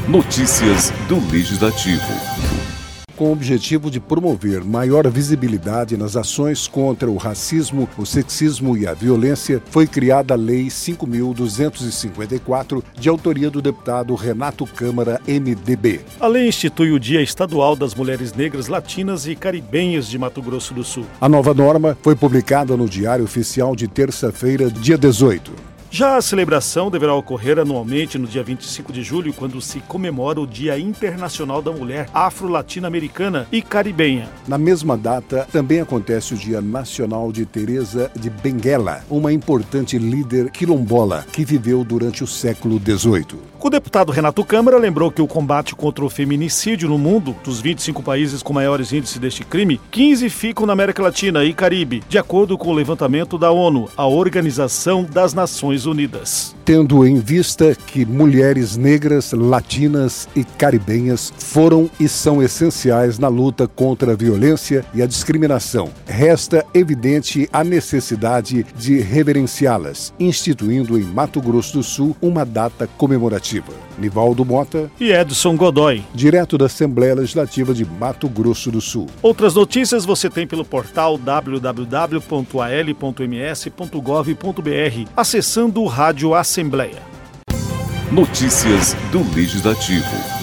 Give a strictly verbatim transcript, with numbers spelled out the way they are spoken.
Notícias do Legislativo. Com o objetivo de promover maior visibilidade nas ações contra o racismo, o sexismo e a violência, foi criada a Lei cinco mil duzentos e cinquenta e quatro, de autoria do deputado Renato Câmara, M D B. A lei institui o Dia Estadual das Mulheres Negras, Latinas e Caribenhas de Mato Grosso do Sul. A nova norma foi publicada no Diário Oficial de terça-feira, dia dezoito. Já a celebração deverá ocorrer anualmente no dia vinte e cinco de julho, quando se comemora o Dia Internacional da Mulher Afro-Latino-Americana e Caribenha. Na mesma data, também acontece o Dia Nacional de Teresa de Benguela, uma importante líder quilombola que viveu durante o século dezoito. O deputado Renato Câmara lembrou que o combate contra o feminicídio no mundo, dos vinte e cinco países com maiores índices deste crime, quinze ficam na América Latina e Caribe, de acordo com o levantamento da ONU, a Organização das Nações Unidas. Tendo em vista que mulheres negras, latinas e caribenhas foram e são essenciais na luta contra a violência e a discriminação, resta evidente a necessidade de reverenciá-las, instituindo em Mato Grosso do Sul uma data comemorativa. Nivaldo Mota e Edson Godoy, direto da Assembleia Legislativa de Mato Grosso do Sul. Outras notícias você tem pelo portal w w w ponto a l ponto m s ponto gov ponto b r, acessando o Rádio Assembleia. Notícias do Legislativo.